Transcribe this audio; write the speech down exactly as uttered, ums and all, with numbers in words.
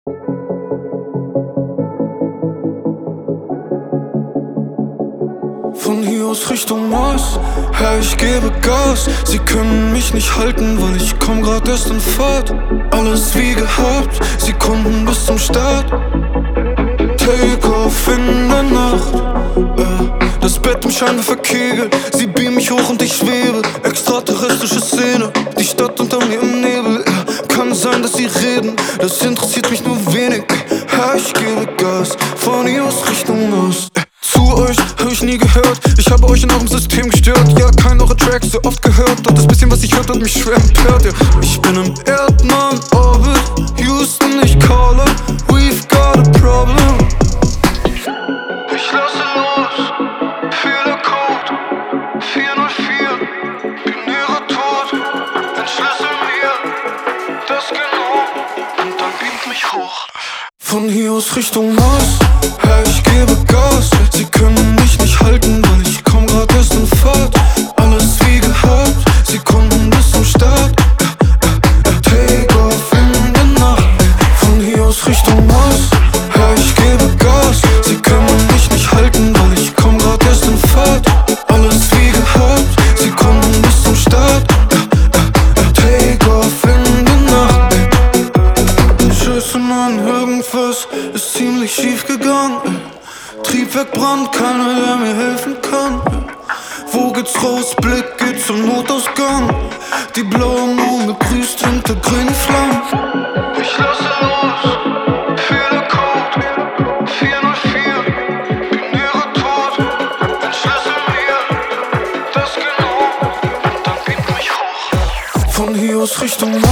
Von hier aus Richtung Mars, hey, ich gebe Gas. Sie können mich nicht halten, weil ich komm grad erst in Fahrt. Alles wie gehabt, Sekunden bis zum Start. Take off in der Nacht, äh, das Bett im Scheinwerfer kegelt. Sie beamen mich hoch und ich schwebe. Extraterrestrische Szene, die Stadt unter mir im Nebel, äh, kann sein, dass sie reden, das interessiert mich nur wenig. Hey, ich gebe Gas, von hier aus Richtung Mars. äh, Zu euch hab ich nie gehört, ich habe euch in eurem System gestört. Ja, kein eurer Tracks so oft gehört, doch das bisschen, was ich hört, hat mich schwer empört. Ja, ich bin im Erdmann-Orbit, Houston, ich calle, we've got a problem. Ich lasse los, Fehlercode vier null vier, binärer Tod, entschlüssel mir das genau und dann beamt mich hoch. Von hier aus Richtung Mars, hey, ich gebe Gas. Sie können mich nicht halten, weil ich komm grad erst in Fahrt. Alles wie gehabt, Sekunden bis zum Start. äh, äh, Take off in der Nacht, äh, von hier aus Richtung Mars, hey, ich gebe Gas. Sie können mich nicht halten, weil ich komm grad erst in Fahrt. Alles wie gehabt, Sekunden bis zum Start. äh, äh, äh, Take off in der Nacht, äh. Scheiße Mann, irgendwas ist ziemlich schief gegangen. Triebwerk brannt, keiner, der mir helfen kann. Wo geht's raus? Blick geht zum Notausgang. Die blaue Mond begrüßt hinter grünen Flammen. Ich lasse los, Fehlercode vier null vier, binärer Tod, entschlüssel mir das genau und dann beamt mich hoch. Von hier aus Richtung